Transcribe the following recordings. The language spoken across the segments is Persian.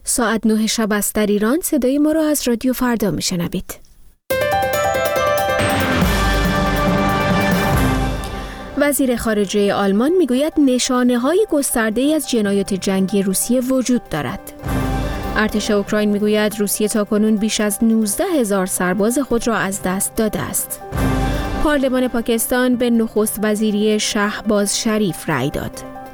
ساعت 9 شب است در ایران. صدای ما را از رادیو فردا میشنوید. وزیر خارجه آلمان میگوید نشانه‌های گسترده‌ای از جنایات جنگی روسیه وجود دارد. ارتش اوکراین میگوید روسیه تاکنون بیش از 19,000 سرباز خود را از دست داده است. پارلمان پاکستان به نخست وزیری شهباز شریف رأی داد.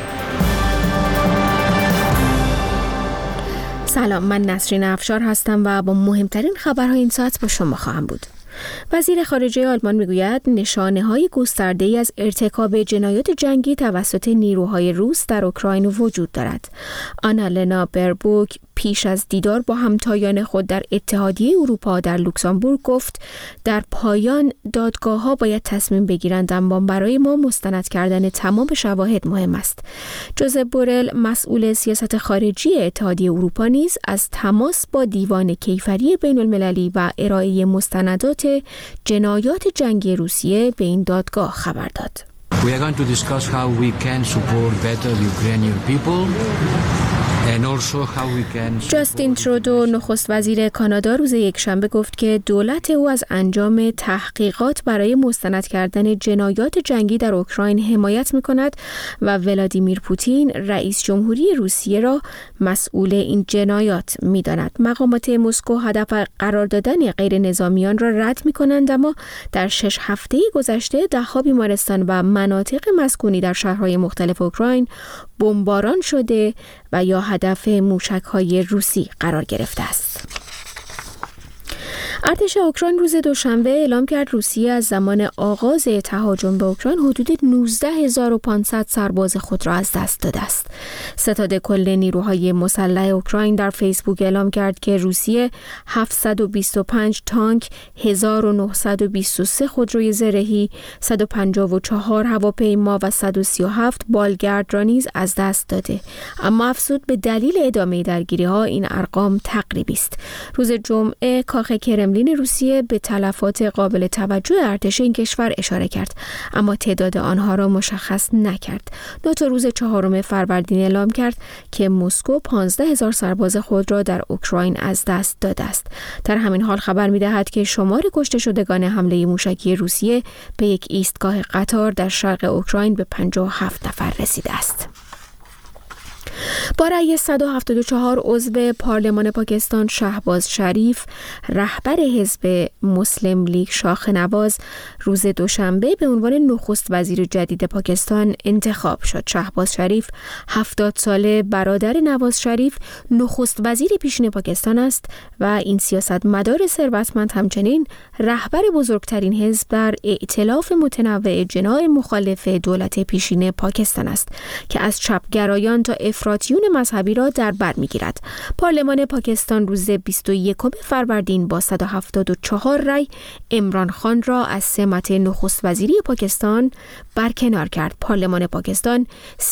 سلام، من نسرین افشار هستم و با مهمترین خبرهای این ساعت با شما خواهم بود. وزیر خارجه آلمان میگوید نشانه‌های گسترده‌ای از ارتکاب جنایات جنگی توسط نیروهای روس در اوکراین وجود دارد. آنالنا بربوک پیش از دیدار با همتایان خود در اتحادیه اروپا در لوکزامبورگ گفت در پایان دادگاه‌ها باید تصمیم بگیرند، اما برای ما مستند کردن تمام شواهد مهم است. جوزپ بورل مسئول سیاست خارجی اتحادیه اروپا نیز از تماس با دیوان کیفری بین‌المللی و ارائه مستندات جنایات جنگی روسیه به این دادگاه خبر داد. We are going to discuss how we can support better the Ukrainian people. جاستین ترودو نخست وزیر کانادا روز یکشنبه گفت که دولت او از انجام تحقیقات برای مستند کردن جنایات جنگی در اوکراین حمایت می‌کند و ولادیمیر پوتین رئیس جمهوری روسیه را مسئول این جنایات می‌داند. مقامات مسکو هدف قرار دادن غیر نظامیان را رد می‌کنند، اما در 6 هفته گذشته ده‌ها بیمارستان و مناطق مسکونی در شهرهای مختلف اوکراین بمباران شده و یا هدف موشک‌های روسی قرار گرفته است. ارتش اوکراین روز دوشنبه اعلام کرد روسیه از زمان آغاز تهاجم به اوکراین حدود 19,500 سرباز خود را از دست داده است. ستاد کل نیروهای مسلح اوکراین در فیسبوک اعلام کرد که روسیه 725 تانک، 1923 خودروی زرهی، 154 هواپیما و 137 بالگرد را نیز از دست داده. اما افزود به دلیل ادامه درگیری‌ها این ارقام تقریبی است. روز جمعه کاخ کرملین روسیه به تلفات قابل توجه ارتش این کشور اشاره کرد، اما تعداد آنها را مشخص نکرد. ناتو روز 4 فروردین اعلام کرد که مسکو 15,000 سرباز خود را در اوکراین از دست داده است. در همین حال خبر می‌دهد که شمار کشته شدگان حمله موشکی روسیه به یک ایستگاه قطار در شرق اوکراین به 57 نفر رسیده است. با رأی 174 عضو پارلمان پاکستان شهباز شریف رهبر حزب مسلم لیگ شاخ نواز روز دوشنبه به عنوان نخست وزیر جدید پاکستان انتخاب شد. شهباز شریف 70 ساله برادر نواز شریف نخست وزیر پیشین پاکستان است و این سیاستمدار ثروتمند همچنین رهبر بزرگترین حزب در ائتلاف متنوع جناح مخالف دولت پیشین پاکستان است که از چپگرایان تا افراطیون مذهبی را در بر می‌گیرد. پارلمان پاکستان روز 21 فروردین با 174 رأی عمران خان را از سمت نخست وزیری پاکستان برکنار کرد. پارلمان پاکستان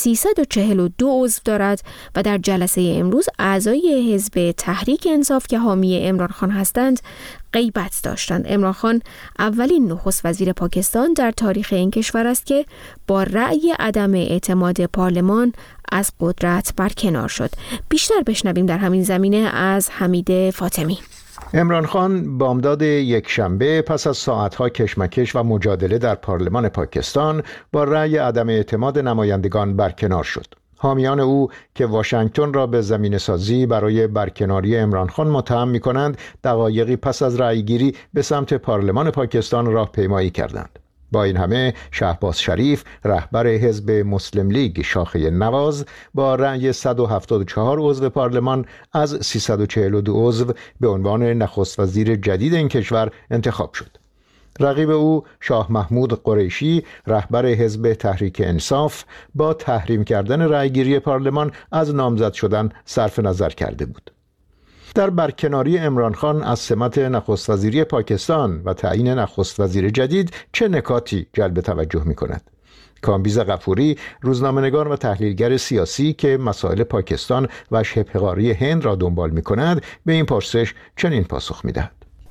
342 عضو دارد و در جلسه امروز اعضای حزب تحریک انصاف که حامی عمران خان هستند غیبت داشتند. عمران خان اولین نخست وزیر پاکستان در تاریخ این کشور است که با رأی عدم اعتماد پارلمان از قدرت برکنار شد. بیشتر بشنویم در همین زمینه از حمید فاطمی. عمران خان بامداد یکشنبه پس از ساعتها کشمکش و مجادله در پارلمان پاکستان با رأی عدم اعتماد نمایندگان برکنار شد. حامیان او که واشنگتن را به زمینه‌سازی برای برکناری عمران خان متهم می‌کنند، دقایقی پس از رأیگیری به سمت پارلمان پاکستان راهپیمایی کردند. با این همه شهباز شریف رهبر حزب مسلم لیگ شاخه نواز با رأی 174 عضو پارلمان از 342 عضو به عنوان نخست وزیر جدید این کشور انتخاب شد. رقیب او شاه محمود قریشی رهبر حزب تحریک انصاف با تحریم کردن رأیگیری پارلمان از نامزد شدن صرف نظر کرده بود. در برکناری عمران خان از سمت نخست وزیری پاکستان و تعیین نخست وزیر جدید چه نکاتی جلب توجه می کند؟ کامبیز غفوری روزنامه‌نگار و تحلیلگر سیاسی که مسائل پاکستان و شبه‌قاره هند را دنبال می کند به این پرسش چنین پاسخ می دهد.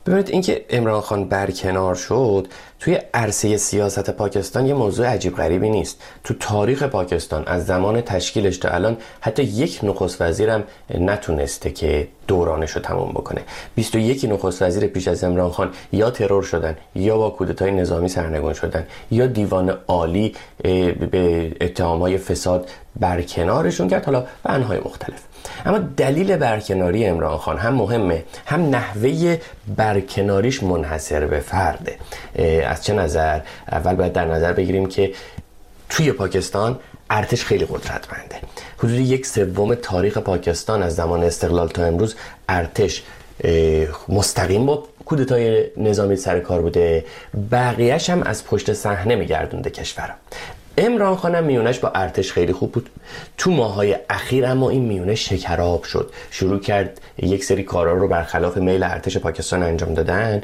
ببینید اینکه عمران خان برکنار شد توی عرصه سیاست پاکستان یه موضوع عجیب غریبی نیست. تو تاریخ پاکستان از زمان تشکیلش تا الان حتی یک نخست وزیرم نتونسته که دورانش رو تموم بکنه. 21 نخست وزیر پیش از عمران خان یا ترور شدن، یا با کودتای نظامی سرنگون شدن، یا دیوان عالی به اتهامهای فساد برکنارشون کرد، حالا به انواع مختلف. اما دلیل برکناری عمران خان هم مهمه، هم نحوه برکناریش منحصر به فرده. از چه نظر؟ اول باید در نظر بگیریم که توی پاکستان ارتش خیلی قدرتمنده. حدود 1/3 تاریخ پاکستان از زمان استقلال تا امروز ارتش مستقیم با کودتای نظامی سر کار بوده، بقیه‌اش هم از پشت صحنه میگردونده کشور. عمران خان هم میونش با ارتش خیلی خوب بود. تو ماهای اخیر اما این میونه شکراب شد، شروع کرد یک سری کارا رو برخلاف میل ارتش پاکستان انجام دادن.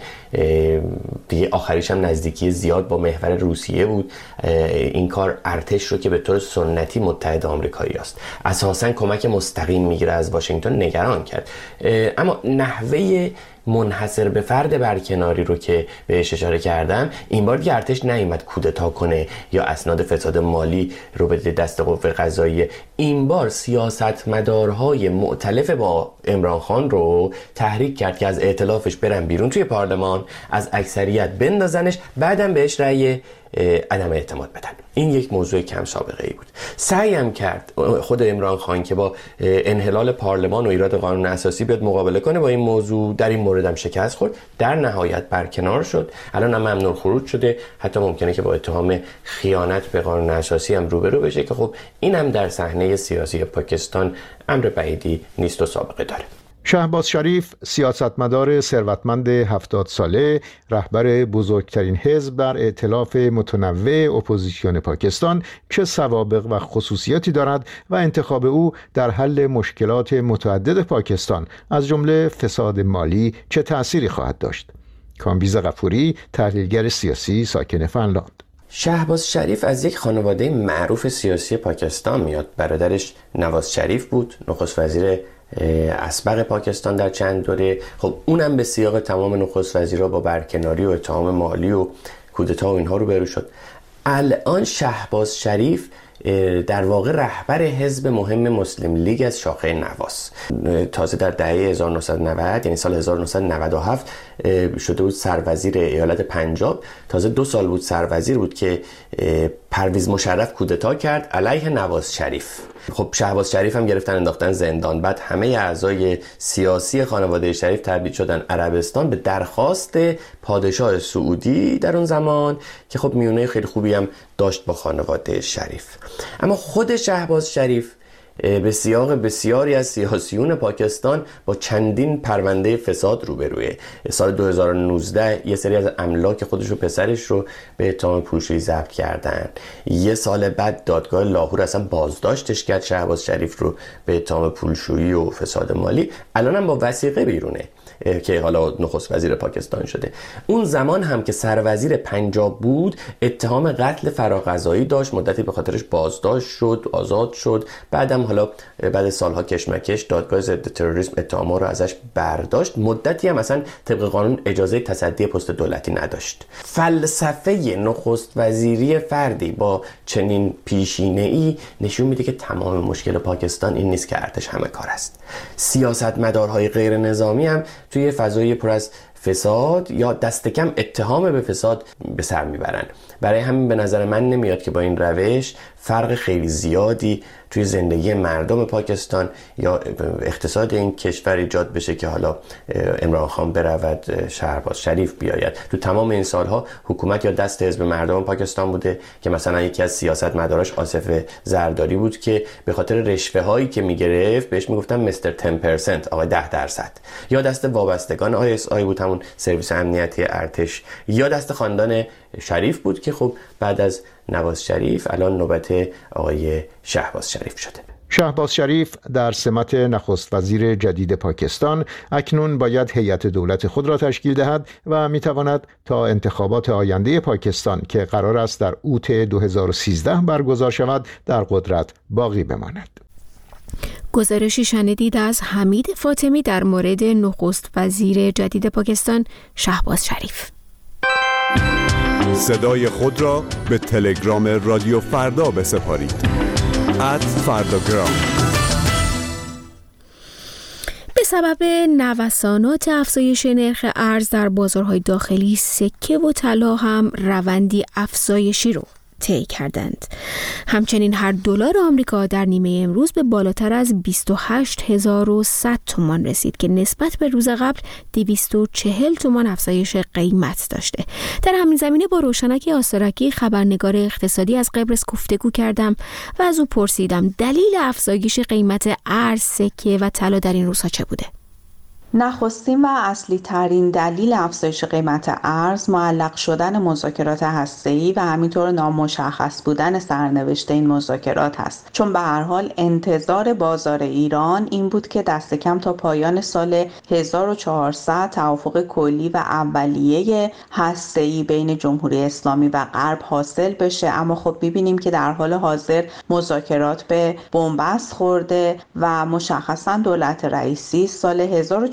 دیگه آخریش هم نزدیکی زیاد با محور روسیه بود. این کار ارتش رو که به طور سنتی متحد آمریکایی است، اساساً کمک مستقیم میگیره از واشنگتن، نگران کرد. اما نحوه منحصر به فرد برکناری رو که بهش اشاره کردم، این بار دیگه ارتش نیامد کودتا کنه یا اسناد فساد مالی رو بده دست قوه قضاییه. این بار سیاستمدارهای مؤتلف با عمران خان رو تحریک کرد که از ائتلافش برن بیرون توی پارلمان، از اکثریت بندازنش، بعدم بهش رأی عدم اعتماد بدن. این یک موضوع کم سابقه ای بود. سعی هم کرد خود عمران خان که با انحلال پارلمان و ایراد قانون اساسی بیاد مقابله کنه با این موضوع. در این مورد هم شکست خورد، در نهایت برکنار شد. الان هم ممنوع خروج شده، حتی ممکنه که با اتهام خیانت به قانون اساسی هم روبرو بشه که خب این هم در صحنه سیاسی پاکستان امر بعیدی نیست و سابقه داره. شهباز شریف، سیاستمدار ثروتمند 70 ساله، رهبر بزرگترین حزب در ائتلاف متنوع اپوزیسیون پاکستان، چه سوابق و خصوصیاتی دارد و انتخاب او در حل مشکلات متعدد پاکستان از جمله فساد مالی چه تأثیری خواهد داشت؟ کامبیز غفوری، تحلیلگر سیاسی ساکن فنلاند. شهباز شریف از یک خانواده معروف سیاسی پاکستان میاد. برادرش نواز شریف بود، نخست وزیر اسبق پاکستان در چند دوره. خب اونم به سیاق تمام نخست وزیرها با برکناری و اتهام مالی و کودتا و اینها روبرو شد. الان شهباز شریف در واقع رهبر حزب مهم مسلم لیگ از شاخه نواز. تازه در دهه 1990 یعنی سال 1997 شده بود سروزیر ایالت پنجاب. تازه 2 سال بود سروزیر بود که پرویز مشرف کودتا کرد علیه نواز شریف. خب شهباز شریف هم گرفتن انداختن زندان. بعد همه اعضای سیاسی خانواده شریف تبعید شدن عربستان به درخواست پادشاه سعودی در اون زمان که خب میونه خیلی خوبی هم داشت با خانواده شریف. اما خود شهباز شریف به سیاق بسیاری از سیاسیون پاکستان با چندین پرونده فساد روبروه. سال 2019 یه سری از املاک خودش و پسرش رو به اتهام پولشویی ضبط کردن. یه سال بعد دادگاه لاهور اصلا بازداشتش کرد شهباز شریف رو به اتهام پولشویی و فساد مالی. الان هم با وثیقه بیرونه که حالا نخست وزیر پاکستان شده. اون زمان هم که سروزیر پنجاب بود اتهام قتل فراغذایی داشت، مدتی به خاطرش بازداشت شد، آزاد شد. بعدم حالا بعد سالها کشمکش دادگاه ضد تروریسم اتهام‌ها رو ازش برداشت. مدتی هم مثلا طبق قانون اجازه تصدی پست دولتی نداشت. فلسفه نخست وزیری فردی با چنین پیشینه‌ای نشون میده که تمام مشکل پاکستان این نیست که ارتش همه کار است. سیاستمدارهای غیر نظامی هم توی فضای پر از فساد یا دست کم اتهام به فساد به سر میبرن. برای همین به نظر من نمیاد که با این روش فرق خیلی زیادی توی زندگی مردم پاکستان یا اقتصاد این کشور ایجاد بشه که حالا عمران خان برود شهباز شریف بیاید. تو تمام این سالها حکومت یا دست حزب مردم پاکستان بوده که مثلا یکی از سیاستمداراش آصف زرداری بود که به خاطر رشوه هایی که میگرفت بهش میگفتن مستر 10%، آقای 10%. یا دست وابستگان ISI بود، همون سرویس امنیتی ارتش. یا دست خاندان شریف بود که خب بعد از نواز شریف الان نوبت آقای شهباز شریف شده. شهباز شریف در سمت نخست وزیر جدید پاکستان اکنون باید هیئت دولت خود را تشکیل دهد و میتواند تا انتخابات آینده پاکستان که قرار است در اوت 2013 برگزار شود در قدرت باقی بماند. گزارشی شنیدید از حمید فاطمی در مورد نخست وزیر جدید پاکستان شهباز شریف. صدای خود را به تلگرام رادیو فردا بسپارید. @فرداگرام. به سبب نوسانات افزایش نرخ ارز در بازارهای داخلی، سکه و طلا هم روندی افزایشی رو طی کردند. همچنین هر دلار آمریکا در نیمه امروز به بالاتر از 28100 تومان رسید که نسبت به روز قبل 240 تومان افزایش قیمت داشته. در همین زمینه با روشنک آسترکی خبرنگار اقتصادی از قبرس گفتگو کردم و از او پرسیدم دلیل افزایش قیمت ارز، سکه و طلا در این روزها چه بوده؟ نخستین و اصلی ترین دلیل افزایش قیمت ارز معلق شدن مذاکرات هسته‌ای و همینطور نامشخص بودن سرنوشت این مذاکرات است، چون به هر حال انتظار بازار ایران این بود که دست کم تا پایان سال 1400 توافق کلی و اولیه هسته‌ای بین جمهوری اسلامی و غرب حاصل بشه، اما خب می‌بینیم که در حال حاضر مذاکرات به بنبست خورده و مشخصاً دولت رئیسی سال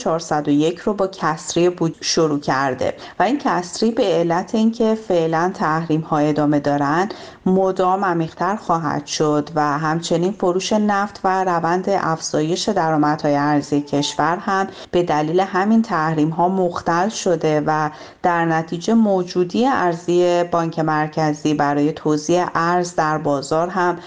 1401 رو با کسری شروع کرده و این کسری به علت اینکه فعلا تحریم ها ادامه دارن مدام عمیق‌تر خواهد شد و همچنین فروش نفت و روند افزایش درآمدهای ارزی کشور هم به دلیل همین تحریم ها مختل شده و در نتیجه موجودی ارزی بانک مرکزی برای توزیع ارز در بازار هم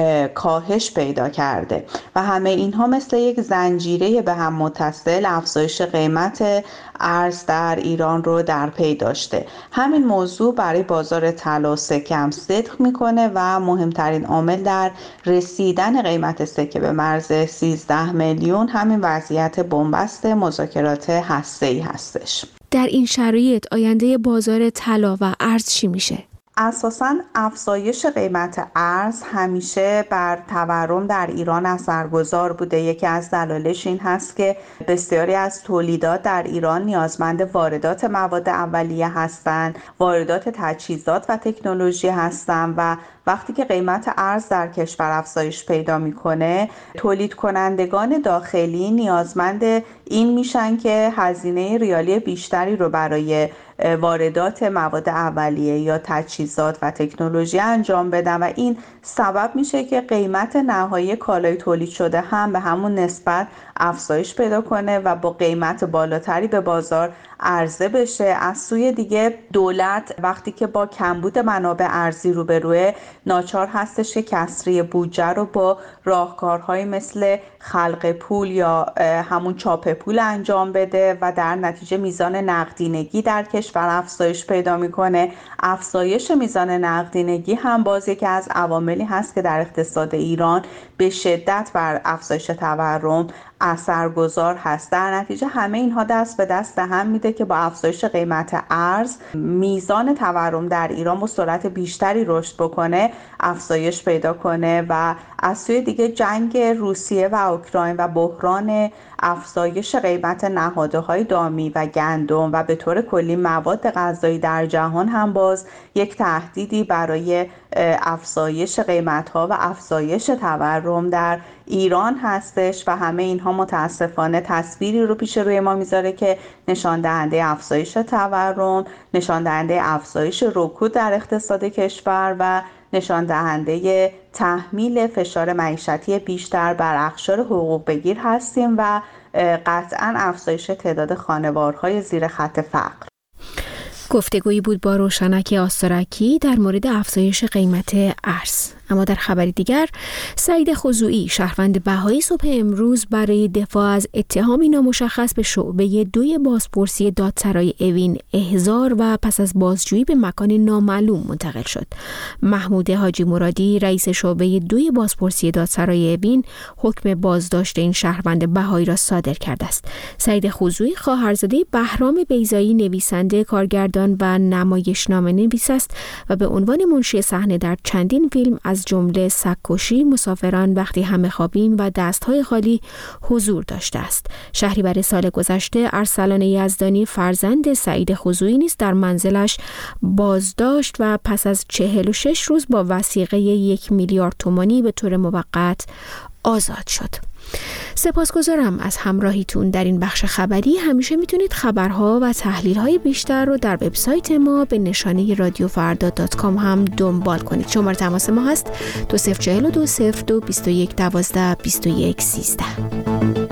کاهش پیدا کرده و همه اینها مثل یک زنجیره به هم متصل افزایش قیمت ارز در ایران رو در پی داشته. همین موضوع برای بازار طلا و سکه هم صدق میکنه و مهمترین عامل در رسیدن قیمت سکه به مرز 13 میلیون همین وضعیت بنبست مذاکرات هسته‌ای هستش. در این شرایط آینده بازار طلا و ارز چی میشه؟ اساساً افزایش قیمت ارز همیشه بر تورم در ایران اثرگذار بوده. یکی از دلایلش این هست که بسیاری از تولیدات در ایران نیازمند واردات مواد اولیه هستند، واردات تجهیزات و تکنولوژی هستند و وقتی که قیمت ارز در کشور افزایش پیدا میکنه، تولید کنندگان داخلی نیازمند این میشن که هزینه ریالی بیشتری رو برای واردات مواد اولیه یا تجهیزات و تکنولوژی انجام بدن و این سبب میشه که قیمت نهایی کالای تولید شده هم به همون نسبت افزایش پیدا کنه و با قیمت بالاتری به بازار عرضه بشه. از سوی دیگه دولت وقتی که با کمبود منابع ارزی روبروه ناچار هستش که کسری بودجه رو با راهکارهایی مثل خلق پول یا همون چاپ پول انجام بده و در نتیجه میزان نقدینگی در کشور افزایش پیدا میکنه. افزایش میزان نقدینگی هم باز یکی از عواملی هست که در اقتصاد ایران به شدت بر افزایش تورم اثرگذار هست. در نتیجه همه اینها دست به دست هم میده که با افزایش قیمت ارز میزان تورم در ایران با سرعت بیشتری رشد بکنه، افزایش پیدا کنه و از سوی دیگه جنگ روسیه و اوکراین و بحران افزایش قیمت نهادهای دامی و گندم و به طور کلی مواد غذایی در جهان هم باز یک تهدیدی برای افزایش قیمت‌ها و افزایش تورم در ایران هستش و همه اینها متاسفانه تصویری رو پیش روی ما میذاره که نشان دهنده افزایش تورم، نشان دهنده افزایش رکود در اقتصاد کشور و نشان دهنده تحمیل فشار معیشتی بیشتر بر اقشار حقوق بگیر هستیم و قطعاً افزایش تعداد خانوارهای زیر خط فقر. گفتگویی بود با روشنک آسترکی در مورد افزایش قیمت ارز. اما در خبری دیگر، سعید خضوعی شهروند بهایی صبح امروز برای دفاع از اتهامی نامشخص به شعبه 2 بازپرسی دادسرای اوین احضار و پس از بازجویی به مکان نامعلوم منتقل شد. محمود حاجی مرادی رئیس شعبه 2 بازپرسی دادسرای اوین حکم بازداشت این شهروند بهایی را صادر کرده است. سعید خضوعی خواهرزاده بهرام بیضایی نویسنده، کارگردان و نمایشنامه‌نویس است و به عنوان منشی صحنه در چندین فیلم از جمله سگ‌کشی، مسافران، وقتی همه خوابیم و دست‌های خالی حضور داشته است. شهریور سال گذشته ارسلان یزدانی فرزند سعید خضوعی نیز در منزلش بازداشت و پس از 46 روز با وثیقه 1 میلیارد تومانی به طور موقت آزاد شد. سپاسگزارم از همراهیتون در این بخش خبری. همیشه میتونید خبرها و تحلیل‌های بیشتر رو در وبسایت ما به نشانه radiofarda.com هم دنبال کنید. شماره تماس ما هست 2042 02 21 12 21 13.